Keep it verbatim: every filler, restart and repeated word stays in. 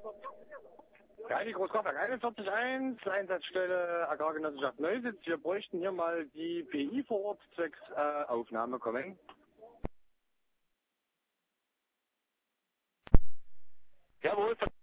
Ja, die Großkraftwerk einundvierzig Punkt eins, Einsatzstelle Agrargenossenschaft Neusitz. Wir bräuchten hier mal die B I vor Ort zwecks äh, Aufnahme kommen. Jawohl.